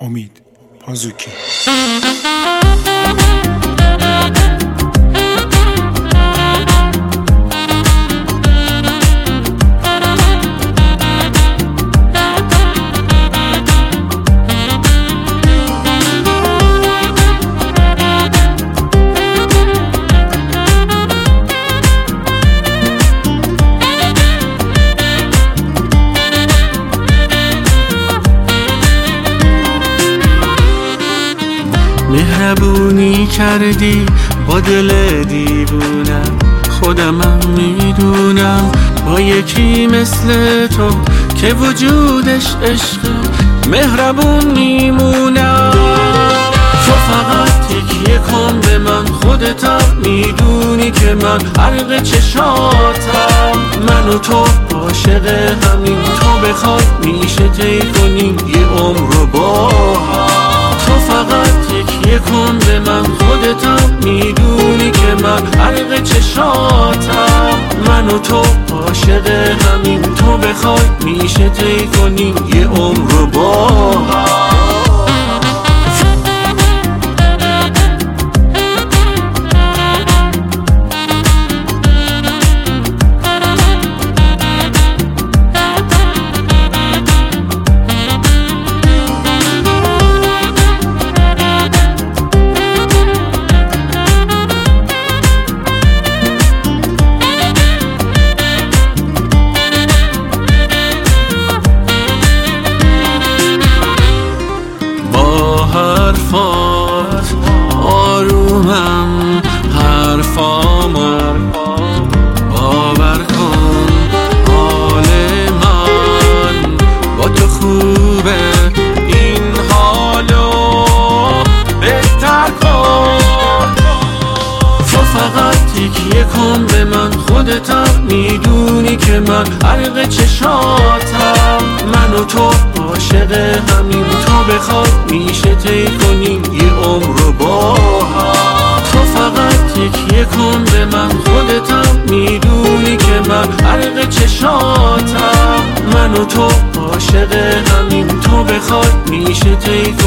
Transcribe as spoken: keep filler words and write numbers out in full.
امید پازوکی. مهربونی کردی با دل دیوونم، خودمم میدونم با یکی مثل تو که وجودش عشق مهربون میمونم. تو فقط تکیه کن به من، خودتم میدونی که من غرق چشاتم. من و تو عاشق همین، تو بخوای میشه طی کنیم یه عمر رو با هم. تو فقط تکیه کن به من، خودتم میدونی که من غرق چشاتم. من و تو عاشق همین، تو بخوای میشه طی کنیم یه عمر رو با هم. حرفات آرومم، حرفامو باور کن. حال من با تو خوبه، این حالو بهتر کن. تو فقط تکیه کن به من، خودتم میدونی که من غرق چشاتم. من و تو عاشق همین، تو بخوای میشه طی کنیم یه عمر رو با هم. تو فقط تکیه کن به من، خودتم میدونی که من غرق چشاتم. من و تو عاشق همین، تو بخوای میشه طی